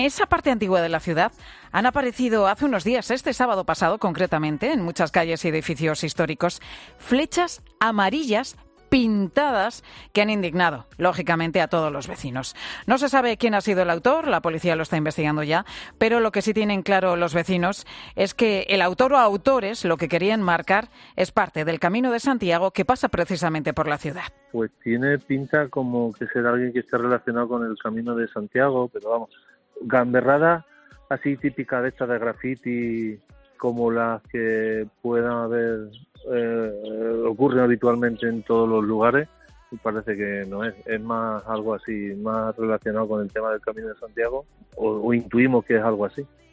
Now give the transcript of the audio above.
Esa parte antigua de la ciudad han aparecido hace unos días, este sábado pasado concretamente, en muchas calles y edificios históricos, flechas amarillas pintadas que han indignado, lógicamente, a todos los vecinos. No se sabe quién ha sido el autor, la policía lo está investigando ya, pero lo que sí tienen claro los vecinos es que el autor o autores lo que querían marcar es parte del Camino de Santiago que pasa precisamente por la ciudad. Pues tiene pinta como que será alguien que esté relacionado con el Camino de Santiago, pero vamos, gamberrada así típica de esta de graffiti, como las que puedan haber ocurren habitualmente en todos los lugares, y parece que no es más algo así, más relacionado con el tema del Camino de Santiago, o intuimos que es algo así.